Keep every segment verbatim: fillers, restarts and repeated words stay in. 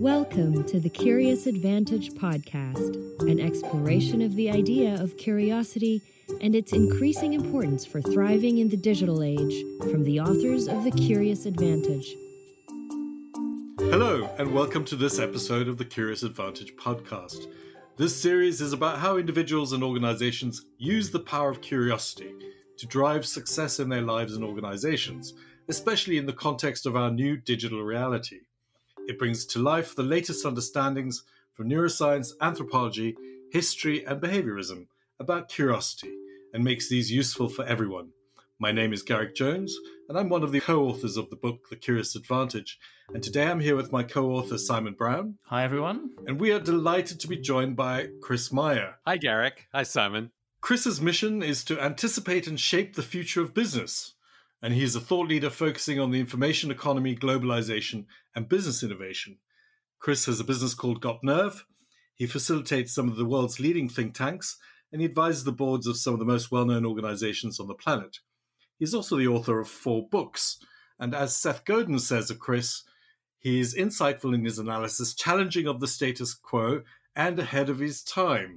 Welcome to the Curious Advantage podcast, an exploration of the idea of curiosity and its increasing importance for thriving in the digital age, from the authors of the Curious Advantage. Hello, and welcome to this episode of the Curious Advantage podcast. This series is about how individuals and organizations use the power of curiosity to drive success in their lives and organizations, especially in the context of our new digital reality. It brings to life the latest understandings from neuroscience, anthropology, history, and behaviorism about curiosity, and makes these useful for everyone. My name is Garrick Jones, and I'm one of the co-authors of the book, The Curious Advantage. And today I'm here with my co-author, Simon Brown. Hi, everyone. And we are delighted to be joined by Chris Meyer. Hi, Garrick. Hi, Simon. Chris's mission is to anticipate and shape the future of business. And he is a thought leader focusing on the information economy, globalization, and business innovation. Chris has a business called Got Nerve. He facilitates some of the world's leading think tanks, and he advises the boards of some of the most well-known organizations on the planet. He's also the author of four books. And as Seth Godin says of Chris, he is insightful in his analysis, challenging of the status quo, and ahead of his time.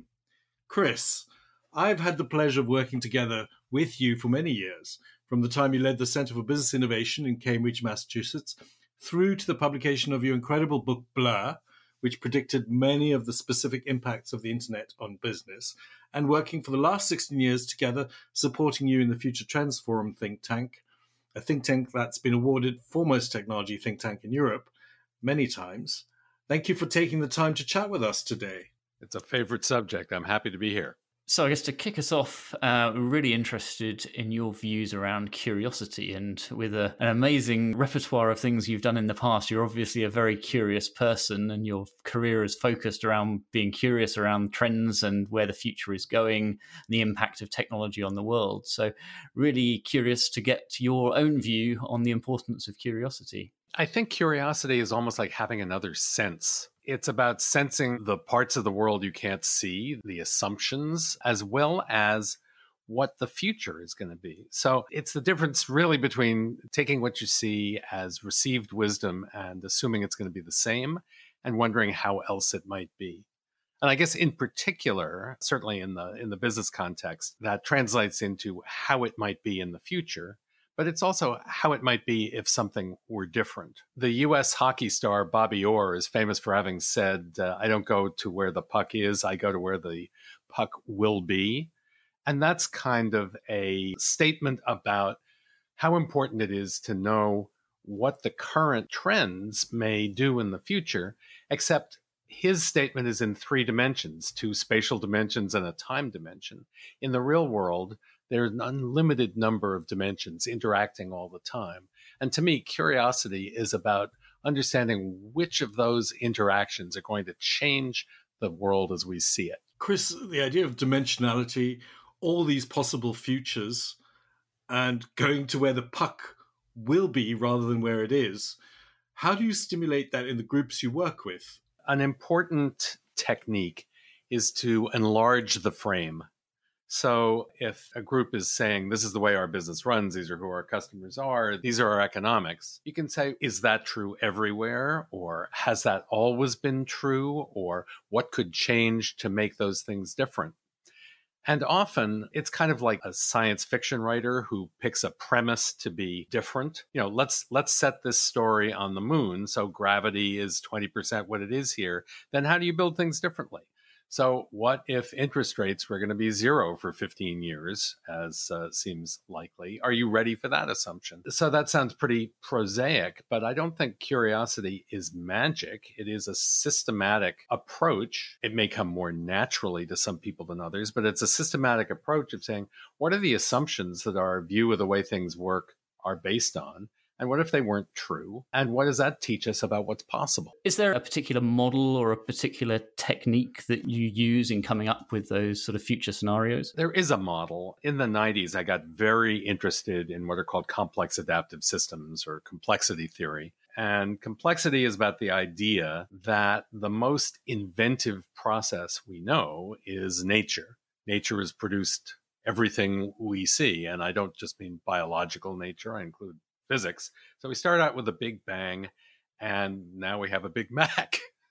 Chris, I've had the pleasure of working together with you for many years, from the time you led the Center for Business Innovation in Cambridge, Massachusetts, through to the publication of your incredible book, Blur, which predicted many of the specific impacts of the internet on business, and working for the last sixteen years together, supporting you in the Future Trends Forum think tank, a think tank that's been awarded foremost technology think tank in Europe many times. Thank you for taking the time to chat with us today. It's a favorite subject. I'm happy to be here. So I guess to kick us off, uh, we're really interested in your views around curiosity, and with a, an amazing repertoire of things you've done in the past, you're obviously a very curious person, and your career is focused around being curious around trends and where the future is going, and the impact of technology on the world. So really curious to get your own view on the importance of curiosity. I think curiosity is almost like having another sense. It's about sensing the parts of the world you can't see, the assumptions, as well as what the future is going to be. So it's the difference really between taking what you see as received wisdom and assuming it's going to be the same and wondering how else it might be. And I guess in particular, certainly in the in the business context, that translates into how it might be in the future. But it's also how it might be if something were different. The U S hockey star Bobby Orr is famous for having said, uh, I don't go to where the puck is, I go to where the puck will be. And that's kind of a statement about how important it is to know what the current trends may do in the future, except his statement is in three dimensions, two spatial dimensions and a time dimension. In the real world, there's an unlimited number of dimensions interacting all the time. And to me, curiosity is about understanding which of those interactions are going to change the world as we see it. Chris, the idea of dimensionality, all these possible futures, and going to where the puck will be rather than where it is, how do you stimulate that in the groups you work with? An important technique is to enlarge the frame. So if a group is saying, this is the way our business runs, these are who our customers are, these are our economics, you can say, is that true everywhere? Or has that always been true? Or what could change to make those things different? And often it's kind of like a science fiction writer who picks a premise to be different. You know, let's let's set this story on the moon. So gravity is twenty percent what it is here. Then how do you build things differently? So what if interest rates were going to be zero for fifteen years, as uh, seems likely? Are you ready for that assumption? So that sounds pretty prosaic, but I don't think curiosity is magic. It is a systematic approach. It may come more naturally to some people than others, but it's a systematic approach of saying, what are the assumptions that our view of the way things work are based on? And what if they weren't true? And what does that teach us about what's possible? Is there a particular model or a particular technique that you use in coming up with those sort of future scenarios? There is a model. In the nineties, I got very interested in what are called complex adaptive systems or complexity theory. And complexity is about the idea that the most inventive process we know is nature. Nature has produced everything we see. And I don't just mean biological nature. I include physics. So we start out with a big bang, and now we have a Big Mac.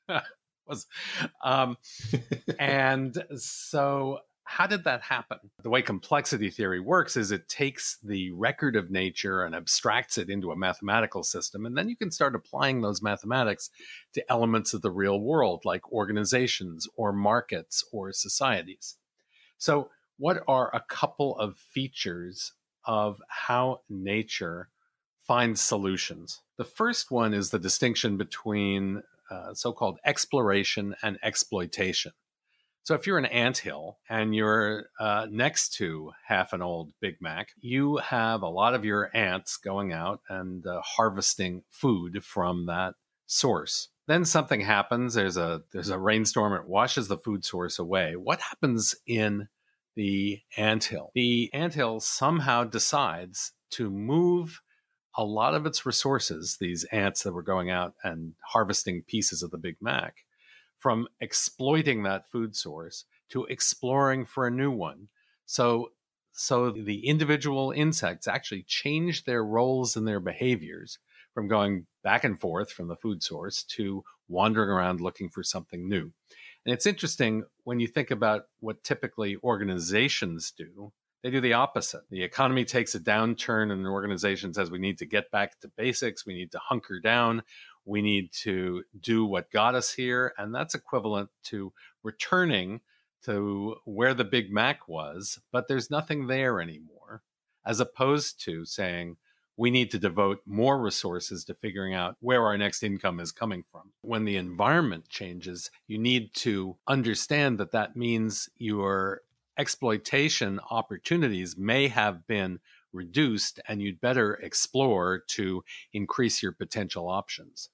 was, um, and so how did that happen? The way complexity theory works is it takes the record of nature and abstracts it into a mathematical system, and then you can start applying those mathematics to elements of the real world, like organizations or markets or societies. So what are a couple of features of how nature finds solutions? The first one is the distinction between uh, so-called exploration and exploitation. So if you're an anthill and you're uh, next to half an old Big Mac, you have a lot of your ants going out and uh, harvesting food from that source. Then something happens. There's a there's a rainstorm. It washes the food source away. What happens in the anthill? The anthill somehow decides to move a lot of its resources, these ants that were going out and harvesting pieces of the Big Mac, from exploiting that food source to exploring for a new one. So, so the individual insects actually change their roles and their behaviors from going back and forth from the food source to wandering around looking for something new. And it's interesting when you think about what typically organizations do. They do the opposite. The economy takes a downturn and an organization says we need to get back to basics. We need to hunker down. We need to do what got us here. And that's equivalent to returning to where the Big Mac was, but there's nothing there anymore, as opposed to saying we need to devote more resources to figuring out where our next income is coming from. When the environment changes, you need to understand that that means your exploitation opportunities may have been reduced, and you'd better explore to increase your potential options.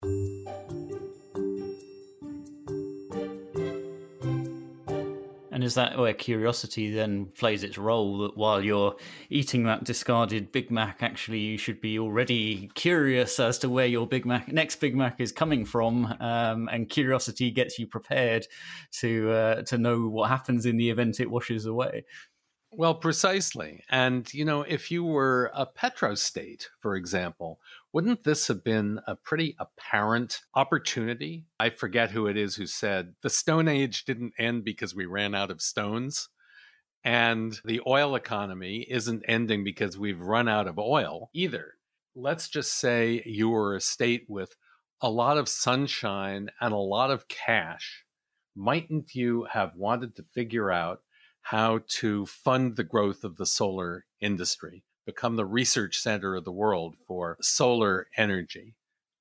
And is that where curiosity then plays its role, that while you're eating that discarded Big Mac, actually you should be already curious as to where your Big Mac, next Big Mac is coming from, um, and curiosity gets you prepared to uh, to know what happens in the event it washes away? Well, precisely. And, you know, if you were a petrostate, for example, wouldn't this have been a pretty apparent opportunity? I forget who it is who said the Stone Age didn't end because we ran out of stones. And the oil economy isn't ending because we've run out of oil either. Let's just say you were a state with a lot of sunshine and a lot of cash. Mightn't you have wanted to figure out how to fund the growth of the solar industry, become the research center of the world for solar energy?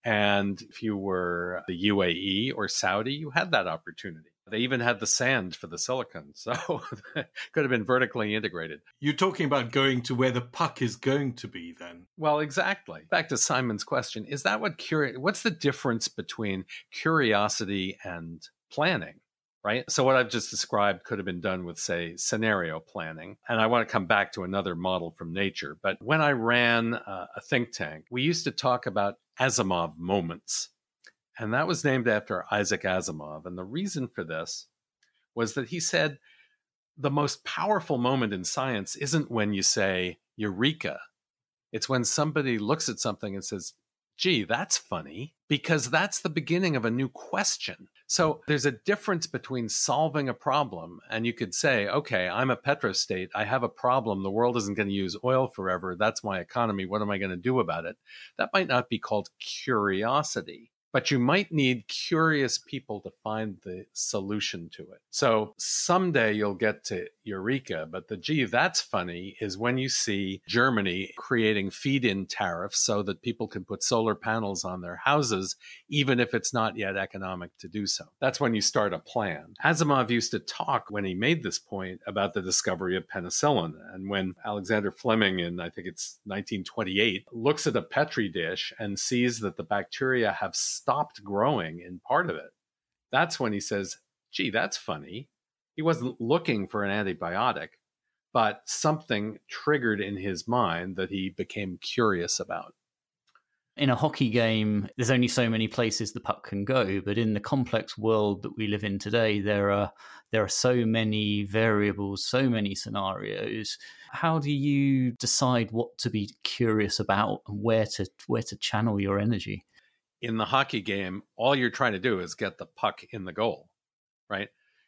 And if you were the U A E or Saudi, you had that opportunity. They even had the sand for the silicon, so it could have been vertically integrated. You're talking about going to where the puck is going to be then. Well, exactly. Back to Simon's question, is that what curi- what's the difference between curiosity and planning? Right? So what I've just described could have been done with, say, scenario planning. And I want to come back to another model from nature. But when I ran uh, a think tank, we used to talk about Asimov moments. And that was named after Isaac Asimov. And the reason for this was that he said the most powerful moment in science isn't when you say, eureka. It's when somebody looks at something and says, gee, that's funny, because that's the beginning of a new question. So there's a difference between solving a problem, and you could say, okay, I'm a petrostate. I have a problem. The world isn't going to use oil forever. That's my economy. What am I going to do about it? That might not be called curiosity, but you might need curious people to find the solution to it. So someday you'll get to eureka, but the gee, that's funny is when you see Germany creating feed-in tariffs so that people can put solar panels on their houses, even if it's not yet economic to do so. That's when you start a plan. Asimov used to talk, when he made this point, about the discovery of penicillin. And when Alexander Fleming in, I think it's nineteen twenty-eight, looks at a Petri dish and sees that the bacteria have stopped growing in part of it, that's when he says, gee, that's funny. He wasn't looking for an antibiotic, but something triggered in his mind that he became curious about. In a hockey game, there's only so many places the puck can go, but in the complex world that we live in today, there are there are so many variables, so many scenarios. How do you decide what to be curious about and where to where to channel your energy? In the hockey game, all you're trying to do is get the puck in the goal, right?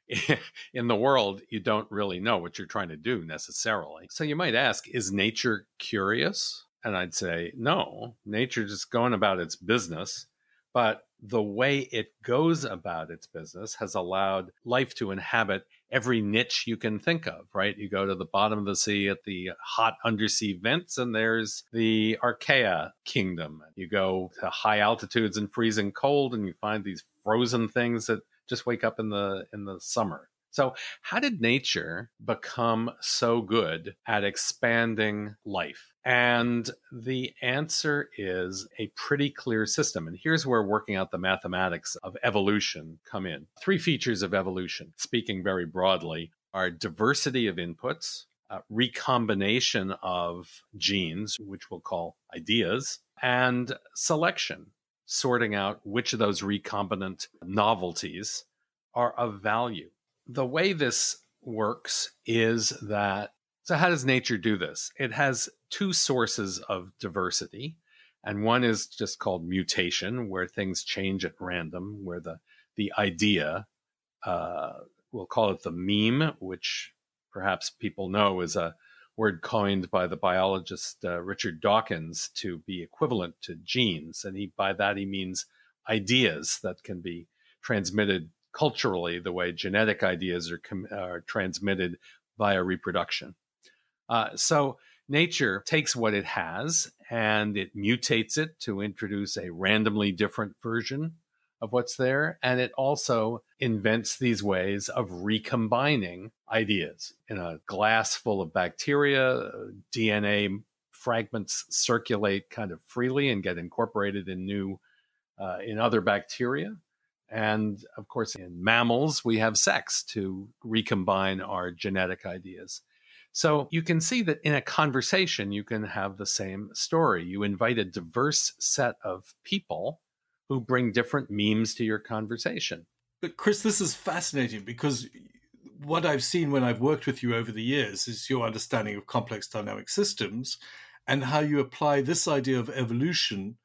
In the world, you don't really know what you're trying to do necessarily. So you might ask, is nature curious? And I'd say, no, nature's just going about its business. But the way it goes about its business has allowed life to inhabit every niche you can think of, right? You go to the bottom of the sea at the hot undersea vents, and there's the Archaea kingdom. You go to high altitudes and freezing cold, and you find these frozen things that just wake up in the in the summer. So how did nature become so good at expanding life? And the answer is a pretty clear system. And here's where working out the mathematics of evolution come in. Three features of evolution, speaking very broadly, are diversity of inputs, uh, recombination of genes, which we'll call ideas, and selection, sorting out which of those recombinant novelties are of value. The way this works is that, so how does nature do this? It has two sources of diversity, and one is just called mutation, where things change at random, where the, the idea, uh, we'll call it the meme, which perhaps people know is a word coined by the biologist uh, Richard Dawkins to be equivalent to genes. And he, by that, he means ideas that can be transmitted culturally, the way genetic ideas are, com- are transmitted via reproduction. Uh, so nature takes what it has and it mutates it to introduce a randomly different version of what's there. And it also invents these ways of recombining ideas. In a glass full of bacteria, D N A fragments circulate kind of freely and get incorporated in new, uh, in other bacteria. And of course, in mammals, we have sex to recombine our genetic ideas. So you can see that in a conversation, you can have the same story. You invite a diverse set of people who bring different memes to your conversation. But Chris, this is fascinating because what I've seen when I've worked with you over the years is your understanding of complex dynamic systems and how you apply this idea of evolution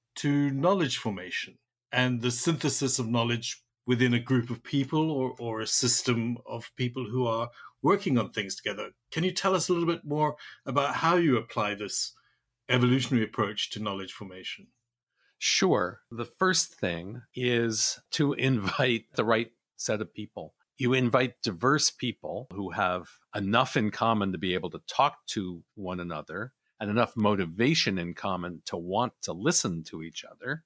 to knowledge formation and the synthesis of knowledge within a group of people or, or a system of people who are working on things together. Can you tell us a little bit more about how you apply this evolutionary approach to knowledge formation? Sure. The first thing is to invite the right set of people. You invite diverse people who have enough in common to be able to talk to one another and enough motivation in common to want to listen to each other.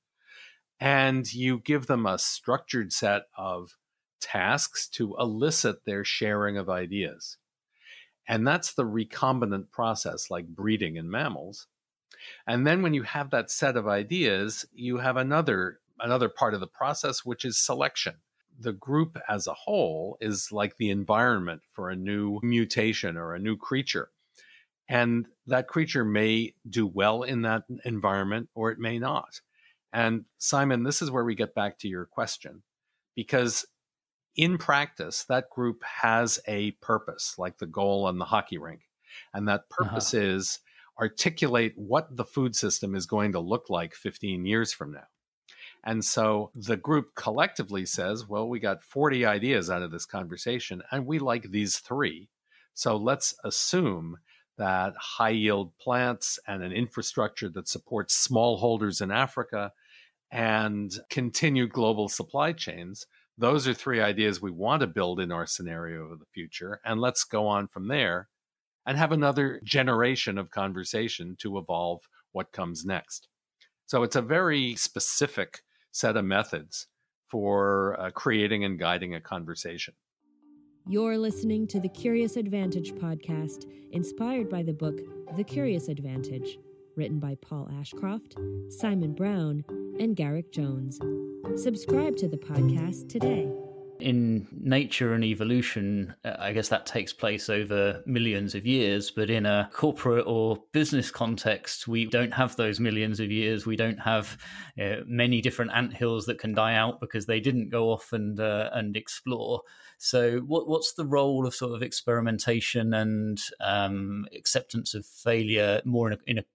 And you give them a structured set of tasks to elicit their sharing of ideas. And that's the recombinant process, like breeding in mammals. And then when you have that set of ideas, you have another, another part of the process, which is selection. The group as a whole is like the environment for a new mutation or a new creature. And that creature may do well in that environment or it may not. And Simon, this is where we get back to your question, because in practice, that group has a purpose, like the goal on the hockey rink. And that purpose uh-huh. is articulate what the food system is going to look like fifteen years from now. And so the group collectively says, well, we got forty ideas out of this conversation, and we like these three. So let's assume that high yield plants and an infrastructure that supports smallholders in Africa and continued global supply chains, those are three ideas we want to build in our scenario of the future. And let's go on from there and have another generation of conversation to evolve what comes next. So it's a very specific set of methods for uh, creating and guiding a conversation. You're listening to the Curious Advantage podcast, inspired by the book The Curious Advantage, written by Paul Ashcroft, Simon Brown, and Garrick Jones. Subscribe to the podcast today. In nature and evolution, I guess that takes place over millions of years, but in a corporate or business context, we don't have those millions of years. We don't have uh, many different anthills that can die out because they didn't go off and uh, and explore. So what what's the role of sort of experimentation and um, acceptance of failure more in a, in a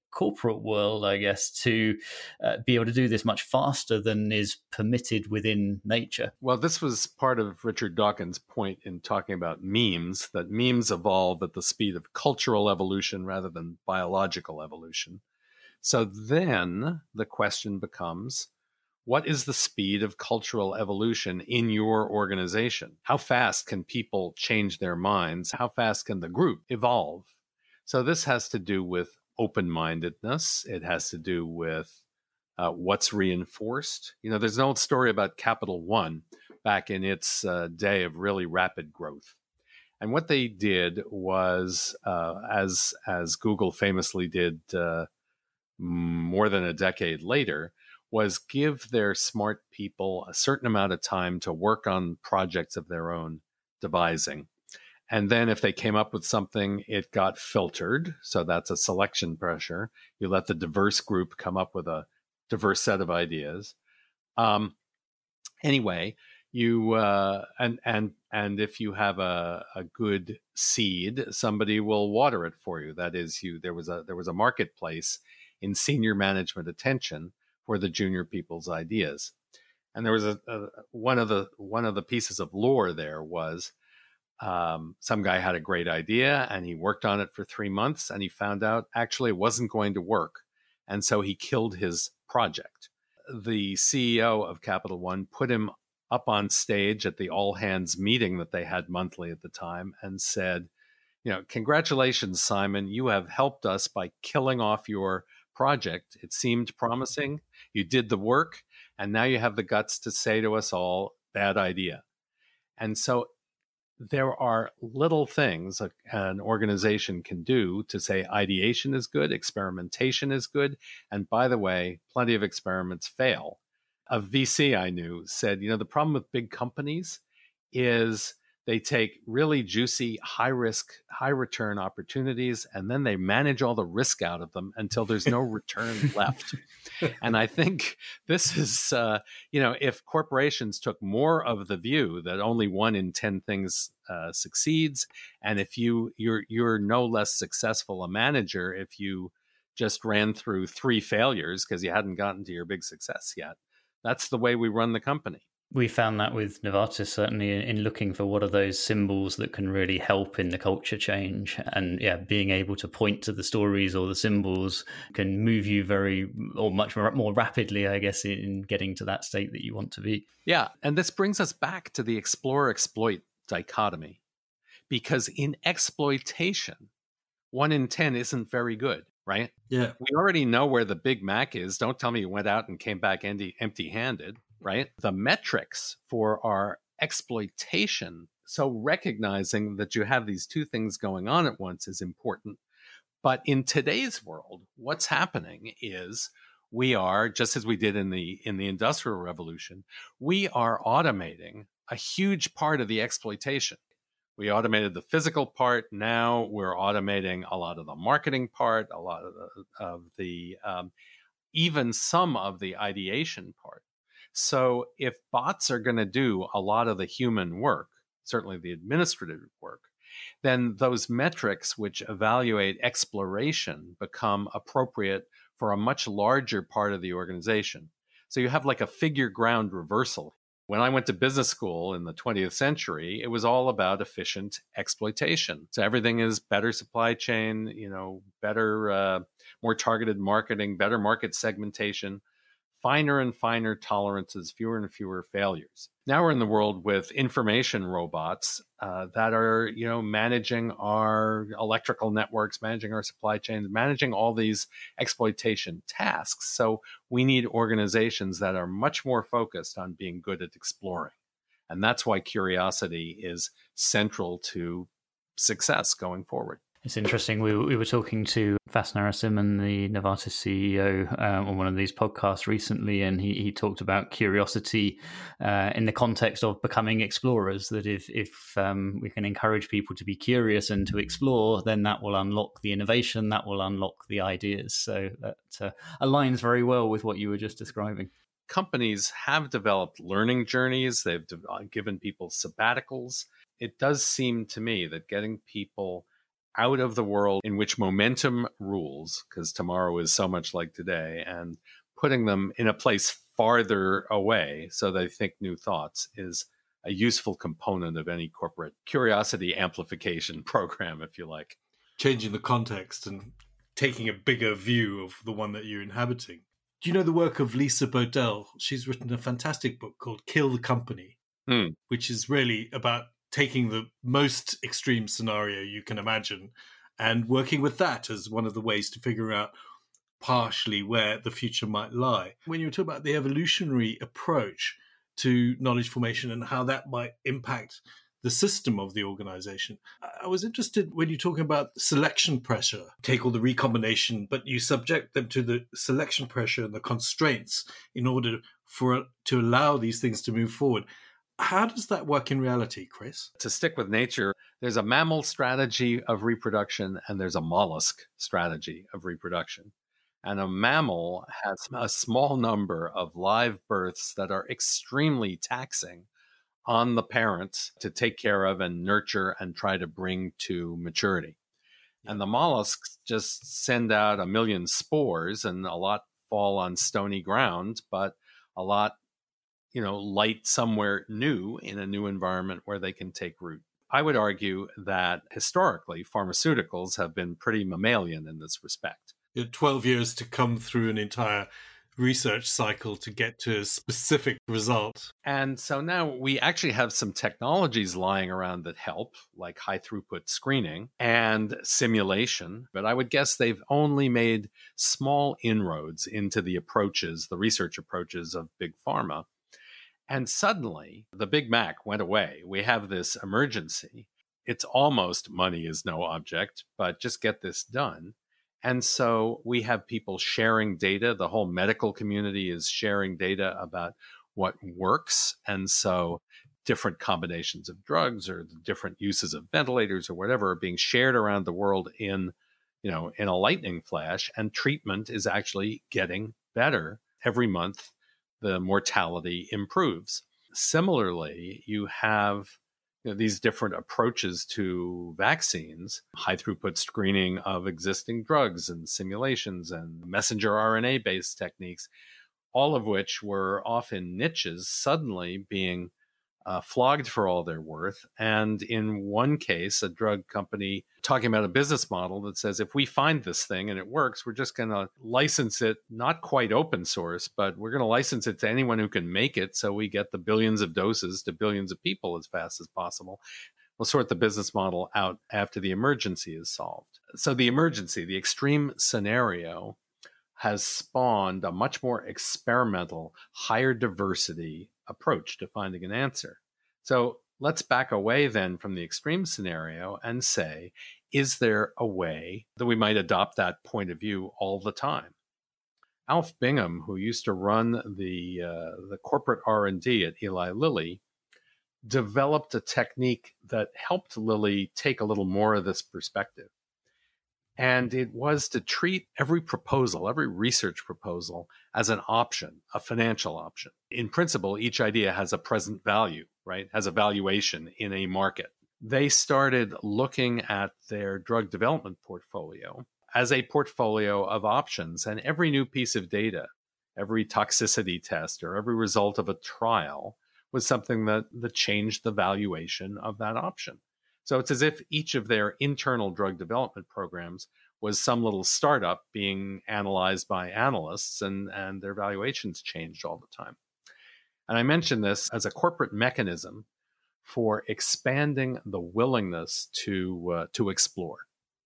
corporate world, I guess, to uh, be able to do this much faster than is permitted within nature. Well, this was part of Richard Dawkins' point in talking about memes, that memes evolve at the speed of cultural evolution rather than biological evolution. So then the question becomes, what is the speed of cultural evolution in your organization? How fast can people change their minds? How fast can the group evolve? So this has to do with open-mindedness. It has to do with uh, what's reinforced. You know, there's an old story about Capital One back in its uh, day of really rapid growth. And what they did was, uh, as as Google famously did uh, more than a decade later, was give their smart people a certain amount of time to work on projects of their own devising. And then if they came up with something, it got filtered. So that's a selection pressure. You let the diverse group come up with a diverse set of ideas. Um, anyway, you uh, and and and if you have a, a good seed, somebody will water it for you. That is, you there was a there was a marketplace in senior management attention for the junior people's ideas. And there was a, a one of the one of the pieces of lore there was um, some guy had a great idea and he worked on it for three months and he found out actually it wasn't going to work. And so he killed his project. The C E O of Capital One put him up on stage at the all hands meeting that they had monthly at the time and said, you know, congratulations, Simon, you have helped us by killing off your project. It seemed promising. You did the work, and now you have the guts to say to us all, bad idea. And so there are little things an organization can do to say ideation is good, experimentation is good, and by the way, plenty of experiments fail. A V C I knew said, you know, the problem with big companies is they take really juicy, high-risk, high-return opportunities, and then they manage all the risk out of them until there's no return left. And I think this is, uh, you know, if corporations took more of the view that only one in ten things uh, succeeds, and if you you're you're no less successful a manager if you just ran through three failures because you hadn't gotten to your big success yet. That's the way we run the company. We found that with Novartis, certainly in looking for what are those symbols that can really help in the culture change. And yeah, being able to point to the stories or the symbols can move you very, or much more rapidly, I guess, in getting to that state that you want to be. Yeah. And this brings us back to the explore-exploit dichotomy. Because in exploitation, one in ten isn't very good, right? Yeah. We already know where the Big Mac is. Don't tell me you went out and came back empty, empty-handed. Right? The metrics for our exploitation. So recognizing that you have these two things going on at once is important. But in today's world, what's happening is we are, just as we did in the in the Industrial Revolution, we are automating a huge part of the exploitation. We automated the physical part. Now we're automating a lot of the marketing part, a lot of the, of the um, even some of the ideation part. So if bots are going to do a lot of the human work, certainly the administrative work, then those metrics which evaluate exploration become appropriate for a much larger part of the organization. So you have like a figure ground reversal. When I went to business school in the twentieth century, it was all about efficient exploitation. So everything is better supply chain, you know, better, uh, more targeted marketing, better market segmentation, finer and finer tolerances, fewer and fewer failures. Now we're in the world with information robots uh, that are, you know, managing our electrical networks, managing our supply chains, managing all these exploitation tasks. So we need organizations that are much more focused on being good at exploring. And that's why curiosity is central to success going forward. It's interesting. We, we were talking to Vas Narasimhan, the Novartis C E O, um, on one of these podcasts recently, and he, he talked about curiosity uh, in the context of becoming explorers, that if, if um, we can encourage people to be curious and to explore, then that will unlock the innovation, that will unlock the ideas. So that uh, aligns very well with what you were just describing. Companies have developed learning journeys. They've de- given people sabbaticals. It does seem to me that getting people out of the world in which momentum rules, because tomorrow is so much like today, and putting them in a place farther away so they think new thoughts is a useful component of any corporate curiosity amplification program, if you like. Changing the context and taking a bigger view of the one that you're inhabiting. Do you know the work of Lisa Bodell? She's written a fantastic book called Kill the Company, Hmm. which is really about taking the most extreme scenario you can imagine and working with that as one of the ways to figure out partially where the future might lie. When you talk about the evolutionary approach to knowledge formation and how that might impact the system of the organization, I was interested when you're talking about selection pressure. Take all the recombination, but you subject them to the selection pressure and the constraints in order for to allow these things to move forward. How does that work in reality, Chris? To stick with nature, there's a mammal strategy of reproduction and there's a mollusk strategy of reproduction. And a mammal has a small number of live births that are extremely taxing on the parents to take care of and nurture and try to bring to maturity. Yeah. And the mollusks just send out a million spores, and a lot fall on stony ground, but a lot, you know, light somewhere new in a new environment where they can take root. I would argue that historically, pharmaceuticals have been pretty mammalian in this respect. twelve years to come through an entire research cycle to get to a specific result. And so now we actually have some technologies lying around that help, like high throughput screening and simulation. But I would guess they've only made small inroads into the approaches, the research approaches of big pharma. And suddenly the Big Mac went away. We have this emergency. It's almost money is no object, but just get this done. And so we have people sharing data. The whole medical community is sharing data about what works. And so different combinations of drugs or the different uses of ventilators or whatever are being shared around the world in, you know, in a lightning flash. And treatment is actually getting better. Every month, the mortality improves. Similarly, you have You know, these different approaches to vaccines, high throughput screening of existing drugs and simulations and messenger R N A-based techniques, all of which were often niches suddenly being uh, flogged for all they're worth. And in one case, a drug company talking about a business model that says, if we find this thing and it works, we're just going to license it, not quite open source, but we're going to license it to anyone who can make it so we get the billions of doses to billions of people as fast as possible. We'll sort the business model out after the emergency is solved. So the emergency, the extreme scenario, has spawned a much more experimental, higher diversity approach to finding an answer. So let's back away then from the extreme scenario and say, is there a way that we might adopt that point of view all the time? Alf Bingham, who used to run the uh, the corporate R and D at Eli Lilly, developed a technique that helped Lilly take a little more of this perspective. And it was to treat every proposal, every research proposal, as an option, a financial option. In principle, each idea has a present value, right? Has a valuation in a market. They started looking at their drug development portfolio as a portfolio of options. And every new piece of data, every toxicity test, or every result of a trial was something that, that changed the valuation of that option. So it's as if each of their internal drug development programs was some little startup being analyzed by analysts, and, and their valuations changed all the time. And I mention this as a corporate mechanism for expanding the willingness to, uh, to explore.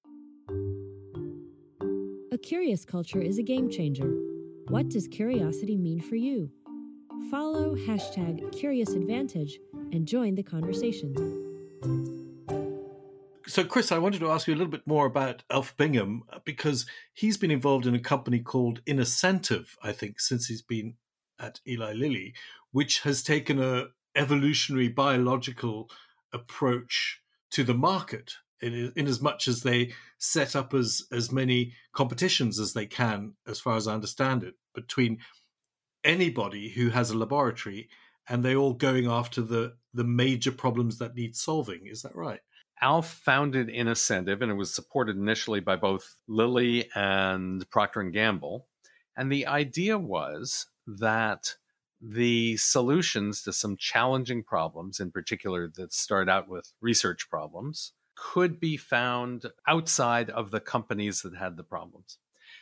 A curious culture is a game changer. What does curiosity mean for you? Follow hashtag CuriousAdvantage and join the conversation. So, Chris, I wanted to ask you a little bit more about Alf Bingham, because he's been involved in a company called Innocentive, I think, since he's been at Eli Lilly, which has taken a evolutionary biological approach to the market, in, in as much as they set up as, as many competitions as they can, as far as I understand it, between anybody who has a laboratory, and they're all going after the, the major problems that need solving. Is that right? Alf founded Innocentive, and it was supported initially by both Lilly and Procter and Gamble. And the idea was that the solutions to some challenging problems, in particular that start out with research problems, could be found outside of the companies that had the problems.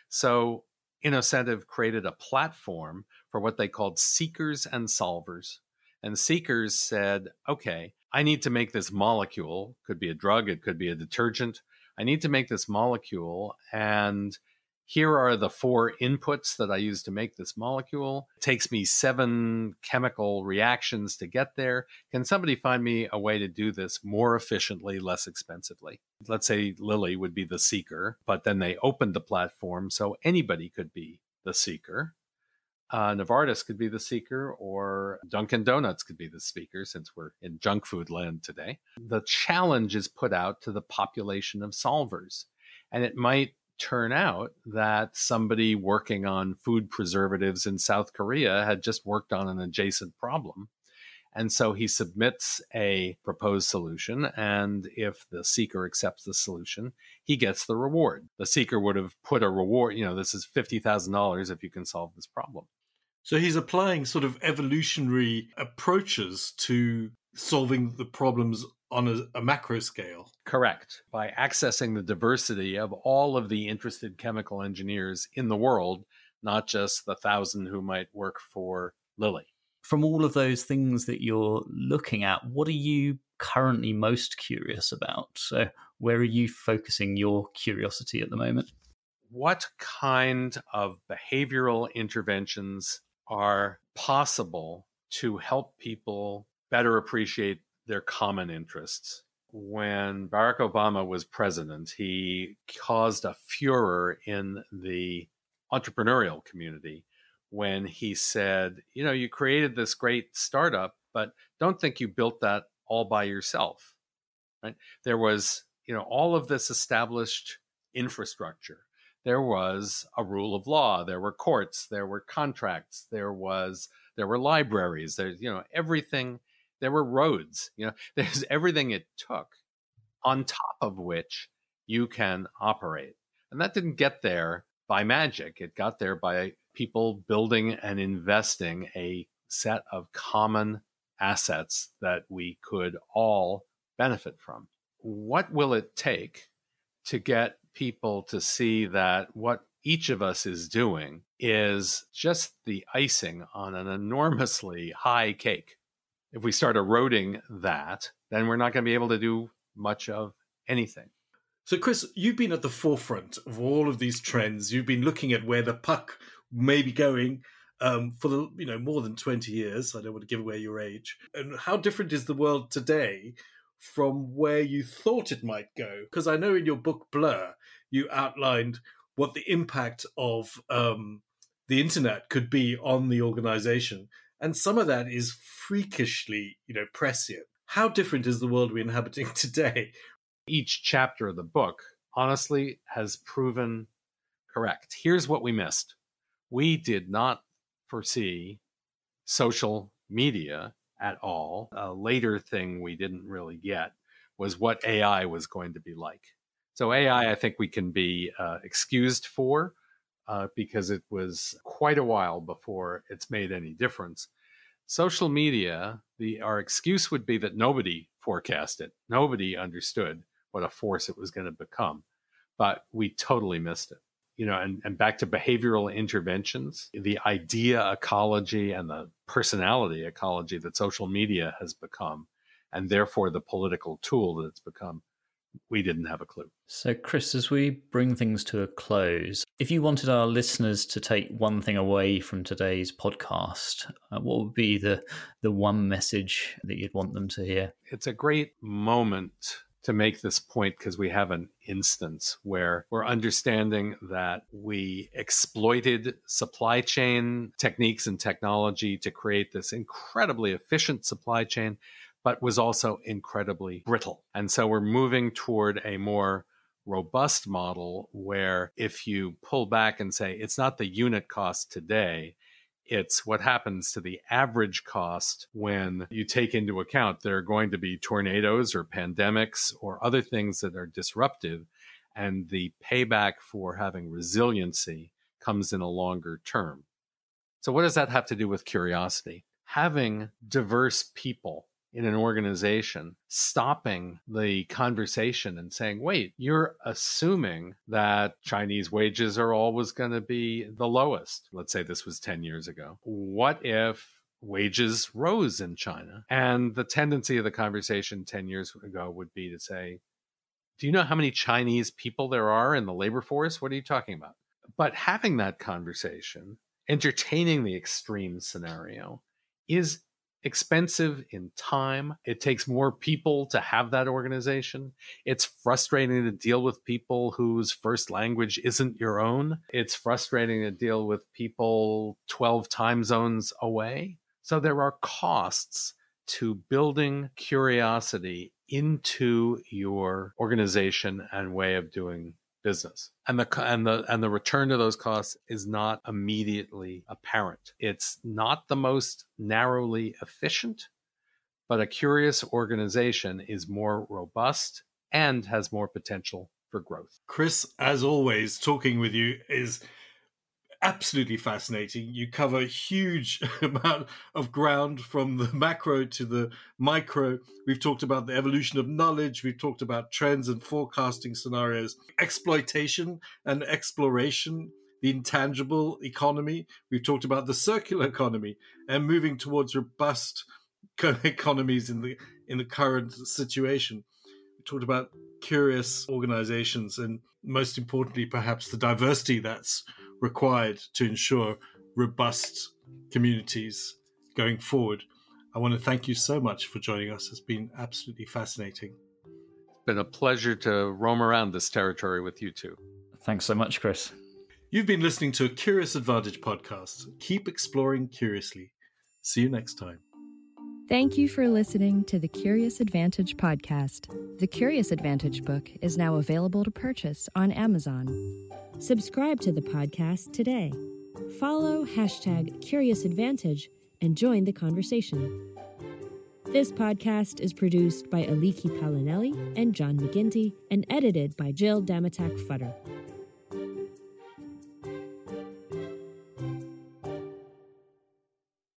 So Innocentive created a platform for what they called seekers and solvers. And seekers said, okay, I need to make this molecule. Could be a drug, it could be a detergent. I need to make this molecule, and here are the four inputs that I use to make this molecule. It takes me seven chemical reactions to get there. Can somebody find me a way to do this more efficiently, less expensively? Let's say Lilly would be the seeker, but then they opened the platform so anybody could be the seeker. Uh, Novartis could be the seeker, or Dunkin' Donuts could be the speaker, since we're in junk food land today. The challenge is put out to the population of solvers. And it might turn out that somebody working on food preservatives in South Korea had just worked on an adjacent problem. And so he submits a proposed solution, and if the seeker accepts the solution, he gets the reward. The seeker would have put a reward, you know, this is fifty thousand dollars if you can solve this problem. So he's applying sort of evolutionary approaches to solving the problems on a, a macro scale. Correct. By accessing the diversity of all of the interested chemical engineers in the world, not just the thousand who might work for Lilly. From all of those things that you're looking at, what are you currently most curious about? So where are you focusing your curiosity at the moment? What kind of behavioral interventions are possible to help people better appreciate their common interests? When Barack Obama was president, he caused a furor in the entrepreneurial community when he said, you know, you created this great startup, but don't think you built that all by yourself, right? There was, you know, all of this established infrastructure. There was a rule of law. There were courts. There were contracts. There was, there were libraries. There's, you know, everything. There were roads. You know, there's everything it took, on top of which you can operate. And that didn't get there by magic. It got there by people building and investing a set of common assets that we could all benefit from. What will it take to get people to see that what each of us is doing is just the icing on an enormously high cake? If we start eroding that, then we're not going to be able to do much of anything. So, Chris, you've been at the forefront of all of these trends. You've been looking at where the puck may be going um, for the you know more than twenty years. I don't want to give away your age. And how different is the world today from where you thought it might go? Because I know in your book Blur, you outlined what the impact of um, the internet could be on the organization, and some of that is freakishly, you know, prescient. How different is the world we're inhabiting today? Each chapter of the book, honestly, has proven correct. Here's what we missed. We did not foresee social media at all. A later thing we didn't really get was what A I was going to be like. So A I, I think we can be uh, excused for uh, because it was quite a while before it's made any difference. Social media, the our excuse would be that nobody forecasted, nobody understood what a force it was going to become, but we totally missed it. You know, and, and back to behavioral interventions, the idea ecology and the personality ecology that social media has become, and therefore the political tool that it's become, we didn't have a clue. So, Chris, as we bring things to a close, if you wanted our listeners to take one thing away from today's podcast, uh, what would be the the one message that you'd want them to hear? It's a great moment to make this point because we have an instance where we're understanding that we exploited supply chain techniques and technology to create this incredibly efficient supply chain, but was also incredibly brittle. And so we're moving toward a more robust model where if you pull back and say, it's not the unit cost today, It's what happens to the average cost when you take into account there are going to be tornadoes or pandemics or other things that are disruptive, and the payback for having resiliency comes in a longer term. So what does that have to do with curiosity? Having diverse people in an organization stopping the conversation and saying, wait, you're assuming that Chinese wages are always going to be the lowest. Let's say this was ten years ago. What if wages rose in China? And the tendency of the conversation ten years ago would be to say, do you know how many Chinese people there are in the labor force? What are you talking about? But having that conversation, entertaining the extreme scenario, is expensive in time. It takes more people to have that organization. It's frustrating to deal with people whose first language isn't your own. It's frustrating to deal with people twelve time zones away. So there are costs to building curiosity into your organization and way of doing business. And the and the and the return to those costs is not immediately apparent. It's not the most narrowly efficient, but a curious organization is more robust and has more potential for growth. Chris, as always, talking with you is absolutely fascinating. You cover a huge amount of ground from the macro to the micro. We've talked about the evolution of knowledge. We've talked about trends and forecasting scenarios, exploitation and exploration, the intangible economy. We've talked about the circular economy and moving towards robust economies in the in the current situation. We talked about curious organizations and, most importantly, perhaps the diversity that's required to ensure robust communities going forward. I want to thank you so much for joining us. It's been absolutely fascinating. It's been a pleasure to roam around this territory with you two. Thanks so much, Chris. You've been listening to a Curious Advantage podcast. Keep exploring curiously. See you next time. Thank you for listening to the Curious Advantage podcast. The Curious Advantage book is now available to purchase on Amazon. Subscribe to the podcast today. Follow hashtag Curious Advantage and join the conversation. This podcast is produced by Aliki Palinelli and John McGinty and edited by Jill Damatak Futter.